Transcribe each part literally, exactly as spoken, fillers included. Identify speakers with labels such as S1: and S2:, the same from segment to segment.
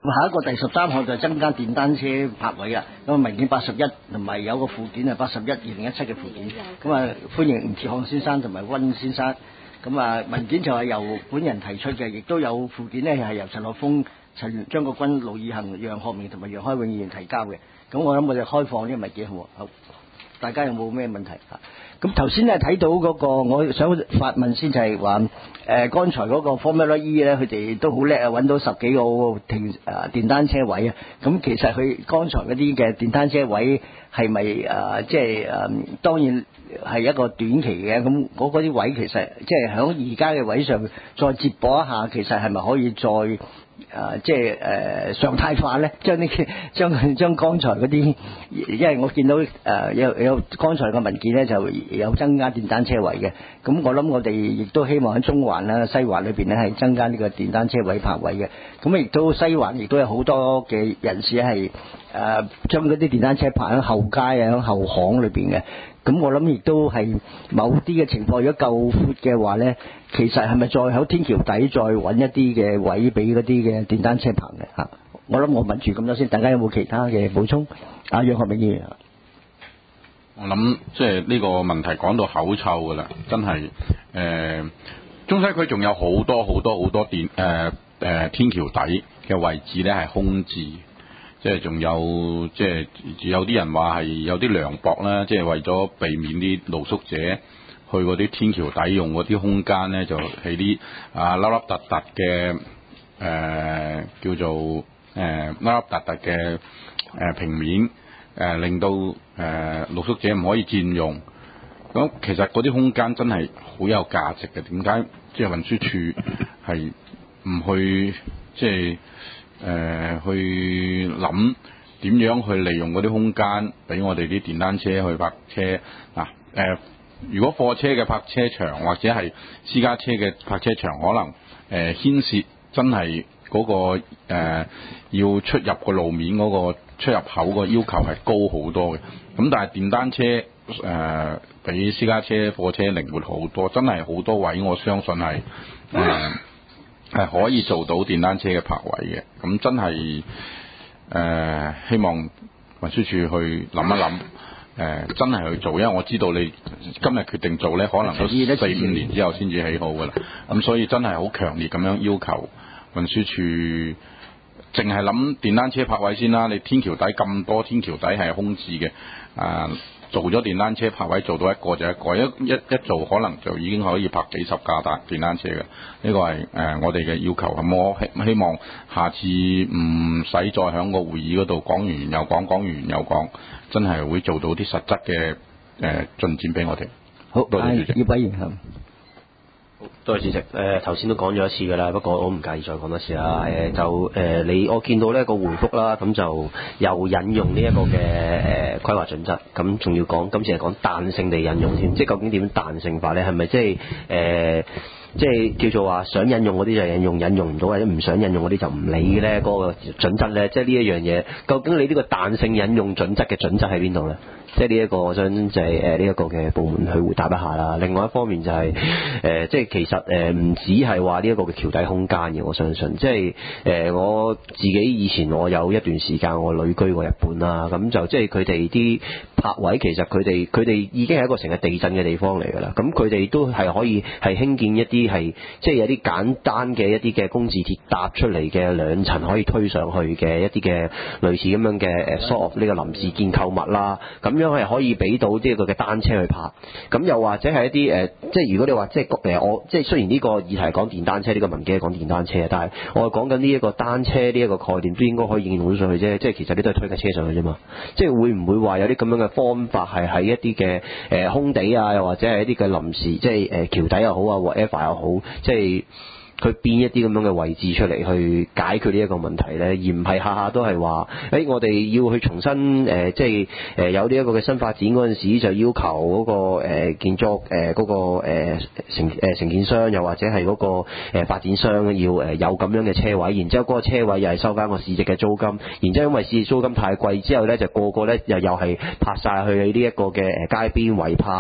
S1: 咁下一個第十三項就係增加電單車泊位啊。咁啊文件八十一同埋有個附件係八十一二零一七嘅附件。咁啊歡迎吳志漢先生同埋溫先生。咁啊文件就係由本人提出嘅，亦都有附件呢係由陳學鋒、陳張國軍、盧以恒、楊學明同埋楊開永議員提交嘅。咁我諗我哋開放呢個文件好唔好？好，大家有冇咩問題啊？咁頭先咧睇到嗰個，我想發問先就係話，誒剛才嗰個 Formula E 咧，佢哋都好叻啊，揾到十幾個停誒電單車位啊。咁其實佢剛才嗰啲嘅電單車位係咪誒即係誒當然係一個短期嘅，咁嗰嗰啲位其實即係喺而家嘅位上再接駁一下，其實係咪可以再？誒、呃、即係誒、呃、常態化咧，將呢將將剛才嗰啲，因為我見到誒、呃、有有剛才嘅文件咧，就有增加電單車位嘅。咁我諗我哋亦都希望喺中環啦、西環裏邊咧係增加呢個電單車位泊位嘅。咁亦都西環亦都有好多嘅人士係誒將嗰啲電單車泊喺後街啊、喺後巷裏邊嘅。咁我諗亦都係某啲嘅情況，如果夠闊嘅話咧，其實係咪再喺天橋底再揾一啲嘅位俾嗰啲嘅電單車泊嘅嚇？我諗我問住咁多先，大家有冇其他嘅補充？啊，楊學明議員，
S2: 我諗即係呢個問題講到口臭㗎啦，真係誒、呃、中西區仲有好多好多好多電誒誒、呃呃、天橋底嘅位置咧係空置。即係仲有，即係有啲人話係有啲涼薄啦，即係為咗避免啲露宿者去嗰啲天橋底用嗰啲空間咧，就係啲啊凹凹凸凸嘅誒叫做誒凹凹凸凸嘅誒平面誒、呃，令到誒、呃、露宿者唔可以佔用。咁其實嗰啲空間真係好有價值嘅，點解即係運輸處係唔去即係？誒、呃、去諗點樣去利用嗰啲空間，俾我哋啲電單車去泊車嗱。誒、呃，如果貨車嘅泊車場或者係私家車嘅泊車場，可能誒、呃、牽涉真係嗰、那個、呃、要出入個路面嗰個出入口個要求係高好多嘅。咁但係電單車誒、呃、比私家車貨車靈活好多，真係好多位，我相信係誒。呃係可以做到電單車嘅泊位嘅，咁真係誒、呃、希望運輸署去諗一諗，誒、呃、真係去做，因為我知道你今日決定做呢，可能都四五年之後先至起好噶啦，咁所以真係好強烈咁樣要求運輸署，淨係諗電單車泊位先啦。你天橋底咁多天橋底係空置嘅，啊、呃。做咗電單車泊位做到一個就一個，一一一做可能就已經可以泊幾十架大電單車嘅，呢、這個係誒、呃、我哋嘅要求。咁我希希望下次唔使再喺個會議嗰度講完又講，講完又講，真係會做到啲實質嘅誒進展俾我哋。
S1: 好，
S2: 多謝主席。
S1: 葉委員。
S3: 多謝主席。誒頭先都講咗一次㗎啦，不過我唔介意再講一次啦。誒、呃、就誒、呃、你我見到呢個回覆啦，咁就又引用呢一個嘅誒、呃、規劃準則，咁仲要講今次係講彈性地引用添，即係究竟點彈性法咧？係咪即係誒？呃即係叫做話想引用嗰啲就引用，引用唔到或者唔想引用嗰啲就唔理嘅咧。嗰、那個準則咧，即係呢一樣嘢，究竟你呢個彈性引用準則嘅準則喺邊度咧？即係呢一個，我想就係誒呢一個嘅部門去回答一下啦。另外一方面就係、是、誒、呃，即係其實誒唔止係話呢一個嘅橋底空間嘅，我相信即係誒、呃、我自己以前我有一段時間我旅居過日本啦，咁就即係佢哋啲泊位其實佢哋佢哋已經係一個成日地震嘅地方嚟㗎啦。咁佢哋都係可以係興建一啲係即係有啲簡單嘅一啲嘅工字鐵搭出嚟嘅兩層可以推上去嘅一啲嘅類似咁樣嘅誒 sort of 呢個臨時建構物啦。咁樣係可以俾到即係佢嘅單車去泊。咁又或者係一啲誒、呃，即係如果你話即係誒我即係雖然呢個議題講電單車，呢、呢個文件係講電單車，但係我係講緊呢一個單車呢一個概念都應該可以應用到上去啫。即係其實你都係推架車上去啫嘛。即係會唔會話有啲咁樣嘅方法係喺一啲嘅誒空地啊，又或者係一啲嘅臨時即係誒橋底又好啊 whatever 又好，即係佢變一啲咁樣嘅位置出嚟去解決呢一個問題咧，而唔係下下都係話誒我哋要去重新誒、呃、即係誒、呃、有呢一個嘅新發展嗰陣時就要求嗰、那個誒、呃、建築誒嗰、呃那個誒、呃、承誒承建商又或者係嗰個誒發展商要誒有咁樣嘅車位，然之後嗰個車位又係收翻個市值嘅租金，然之後因為市值租金太貴之後咧，就個個咧又又係泊晒去呢一個嘅誒街邊違泊。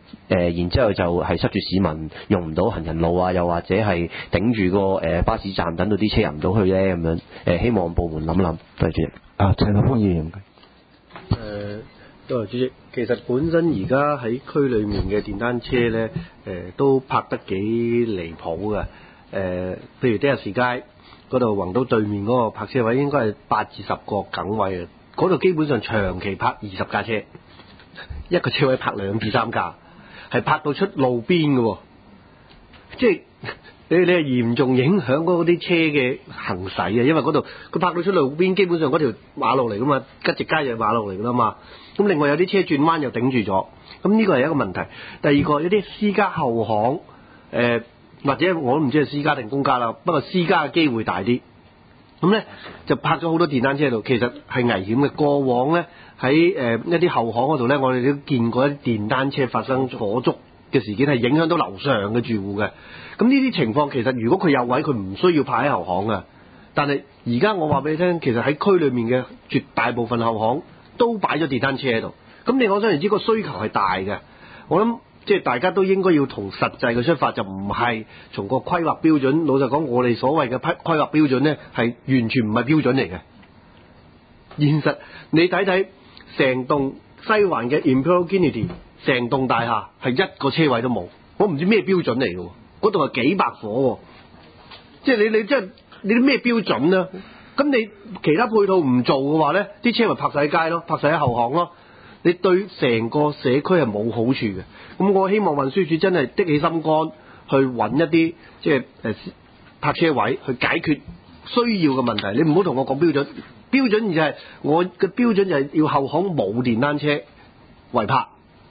S3: 誒，然之後就係塞住市民用唔到行人路啊，又或者係頂住個誒巴士站等到啲車入唔到去咧咁樣。誒，希望部門諗諗。多謝主席。
S1: 啊，陳立峰議員。
S4: 誒，多謝主席。其實本身而家喺區裏面嘅電單車咧，誒、呃、都泊得幾離譜嘅。誒、呃，譬如的士街嗰度宏都對面嗰個泊車位，應該係八至十個梗位嘅。嗰度基本上長期泊二十架車，一個車位泊兩至三架，係泊到出路邊嘅喎。即係你你係嚴重影響嗰啲車嘅行駛啊！因為嗰度佢泊到出路邊，基本上嗰條馬路嚟噶嘛，吉直街就係馬路嚟噶啦嘛。咁另外有啲車轉彎又頂住咗，咁呢個係一個問題。第二個有啲私家後巷，誒、呃、或者我都唔知係私家定公家啦，不過私家嘅機會大啲。咁咧就泊咗好多電單車喺度，其實係危險嘅。過往咧喺誒一啲後巷嗰度咧，我哋都見過一啲電單車發生火燭嘅事件，係影響到樓上嘅住戶嘅。咁呢啲情況其實如果佢有位，佢唔需要泊喺後巷嘅。但係而家我話俾你聽，其實喺區裏面嘅絕大部分後巷都擺咗電單車喺度。咁你可想而知個需求係大嘅。我諗即係大家都應該要從實際嘅出發，就唔係從個規劃標準。老實講，我哋所謂嘅規規劃標準呢，係完全唔係標準嚟嘅。現實你睇睇成棟西環嘅 Imperial Kennedy， 成棟大廈係一個車位都冇，我唔知咩標準嚟嘅。嗰度係幾百伙，即係你你即係你啲咩標準呢？咁你其他配套唔做嘅話呢，啲車咪泊晒喺街咯，泊晒喺後巷咯。你對成個社區係冇好處嘅。咁我希望運輸署真係的起心肝去揾一啲即係誒泊車位去解決需要嘅問題。你唔好同我講標準，標準就係、是、我嘅標準就係要後巷冇電單車違泊。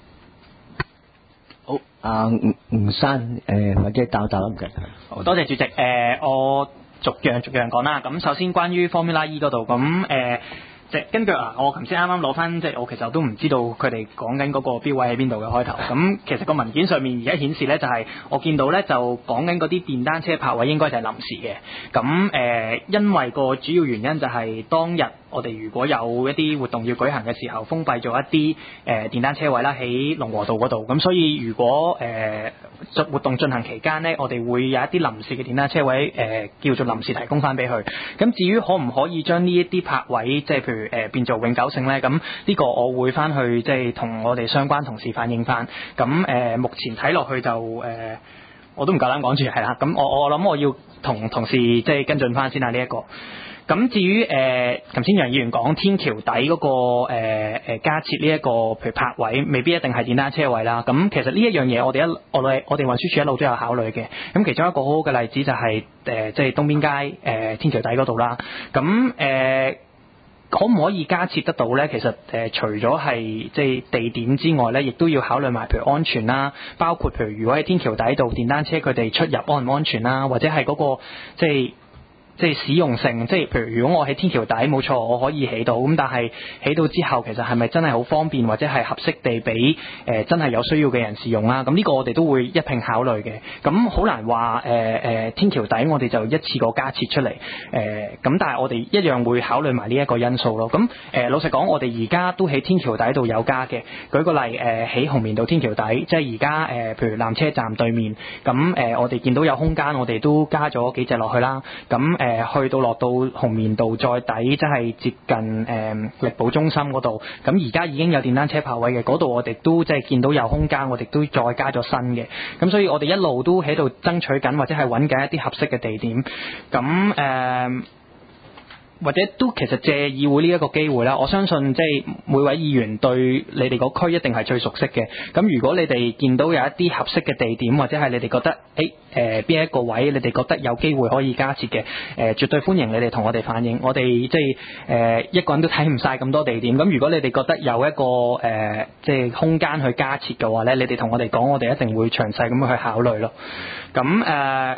S1: 好，阿吳吳生誒或者答答唔該。
S5: 好多謝主席。誒、呃，我逐樣逐樣講啦。咁首先關於 Formula E 嗰度，咁誒。即係根據啊，我頭先啱啱攞翻，即係我其實都唔知道佢哋講緊嗰個標位喺邊度嘅開頭。咁其實個文件上面而家顯示咧，就係、是、我見到咧就講緊嗰啲電單車泊位應該就係臨時嘅。咁誒、呃，因為個主要原因就係當日我哋如果有一啲活動要舉行嘅時候，封閉咗一啲誒、呃、電單車位啦，喺龍和道嗰度。咁所以如果誒、呃、活動進行期間呢，我哋會有一啲臨時嘅電單車位誒、呃、叫做臨時提供翻俾佢。咁至於可唔可以將呢一啲泊位，即係譬如誒、呃、變做永久性咧，咁呢個我會翻去即係同我哋相關同事反映翻。咁誒、呃、目前睇落去就誒、呃、我都唔夠膽講住係啦。咁我我諗我要同同事即係跟進翻先啦呢一個。咁至於誒頭先楊議員講天橋底嗰、那個誒誒、呃、加設呢一個譬如泊位，未必一定係電單車位啦。咁其實呢一樣嘢我哋一我哋我哋運輸署一路都有考慮嘅。咁其中一個好好嘅例子就係誒即係東邊街誒、呃、天橋底嗰度啦。咁誒。呃可唔可以加設得到呢？其實誒、呃，除咗係即係地點之外呢，亦都要考慮埋譬如安全啦，包括譬如如果喺天橋底度電單車佢哋出入安唔安全啦，或者係嗰、嗰個即係。即係使用性，即係譬如如果我喺天橋底冇錯，我可以起到，咁但係起到之後，其實係咪真係好方便，或者係合適地俾誒、呃、真係有需要嘅人使用啦？咁呢個我哋都會一併考慮嘅。咁好難話誒誒天橋底我哋就一次過加設出嚟，誒、呃、咁但係我哋一樣會考慮埋呢一個因素咯。咁誒、呃、老實講，我哋而家都喺天橋底度有加嘅。舉個例誒，喺、呃、紅棉道天橋底，即係而家誒譬如纜車站對面，咁誒、呃、我哋見到有空間，我哋都加咗幾隻落去啦。咁誒。誒去到落到紅棉道再底，即係接近誒、呃、力寶中心嗰度。咁而家已經有電單車泊位嘅，嗰度我哋都即係見到有空間，我哋都再加咗新嘅。咁所以我哋一路都喺度爭取緊，或者係揾緊一啲合適嘅地點。咁誒。呃或者都其實借議會呢一個機會啦，我相信即係每位議員對你哋個區一定係最熟悉嘅。咁如果你哋見到有一啲合適嘅地點，或者係你哋覺得誒誒邊一個位你哋覺得有機會可以加設嘅，誒、呃、絕對歡迎你哋同我哋反映。我哋即係誒一個人都睇唔晒咁多地點。咁如果你哋覺得有一個誒、呃、即係空間去加設嘅話咧，你哋同我哋講，我哋一定會詳細咁去考慮咯。咁誒。呃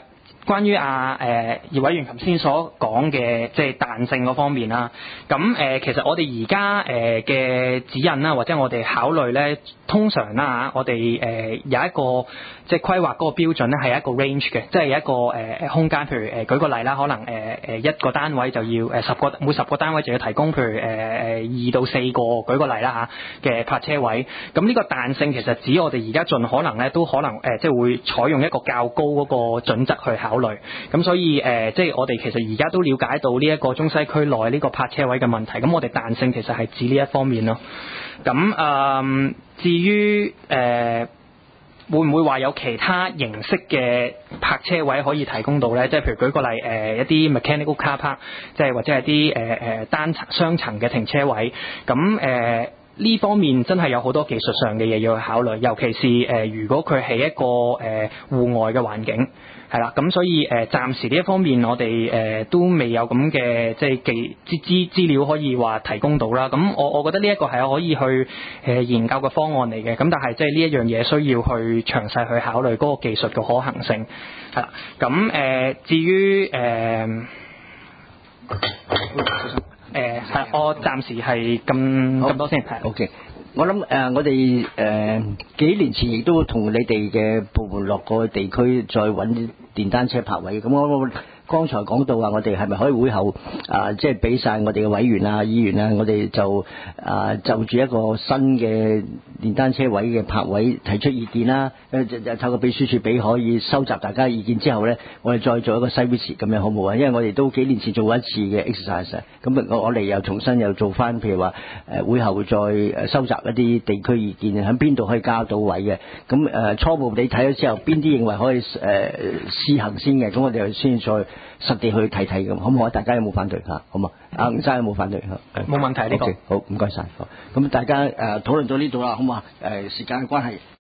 S5: 關於啊誒葉委員頭先所講嘅即係彈性嗰方面啦，咁誒、呃、其實我哋而家誒嘅指引啦，或者我哋考慮咧，通常啦我哋誒、呃、有一個即係規劃嗰個標準咧係一個 range 嘅，即係一個誒誒、呃、空間，譬如誒、呃、舉個例啦，可能誒誒、呃、一個單位就要誒十個每十個單位就要提供譬如誒誒、呃、二到四個，舉個例啦嚇嘅泊車位，咁呢個彈性其實指我哋而家盡可能咧都可能誒、呃、即係會採用一個較高嗰個準則去考慮，咁所以誒、呃、即係我哋其實而家都了解到呢一個中西區內呢個泊車位嘅問題，咁我哋彈性其實係指呢一方面咯。咁誒、呃、至於誒、呃、會唔會話有其他形式嘅泊車位可以提供到咧？即係譬如舉個例誒、呃、一啲 mechanical car park，即係或者係啲誒誒單層雙層嘅停車位，咁誒呢方面真係有好多技術上嘅嘢要去考慮，尤其是誒、呃、如果佢係一個誒、呃、戶外嘅環境，係啦，咁所以誒、呃、暫時呢一方面我哋誒、呃、都未有咁嘅即係技資資資料可以話提供到啦。咁我我覺得呢一個係可以去誒、呃、研究嘅方案嚟嘅，咁但係即係呢一樣嘢需要去詳細去考慮嗰個技術嘅可行性，係啦。咁誒、呃、至於誒。呃誒係，我暫時係咁咁多先。係
S1: OK， 我諗誒、呃，我哋誒、呃、幾年前亦都同你哋嘅部門落過地區，再揾電單車泊位。咁我我剛才講到話，我哋係咪可以會後啊，即係俾晒我哋嘅委員啊、議員啊，我哋就啊就住一個新嘅電單車位嘅泊位提出意見啦。誒就就透過秘書處俾可以收集大家意見之後咧，我哋再做一個 site visit 咁樣好唔好啊？因為我哋都幾年前做過一次嘅 exercise，咁我我哋又重新又做翻，譬如話誒會後再誒收集一啲地區意見，喺邊度可以加到位嘅。咁誒、呃、初步你睇咗之後，邊啲認為可以誒試行先嘅，咁我哋就先再實地去睇睇咁，好唔好啊？大家有冇反對嚇？好嘛？阿吳生有冇反對嚇？
S5: 冇問題呢個。
S1: 好，唔該晒。好，咁大家誒討論到呢度啦，好嘛？誒時間嘅關係。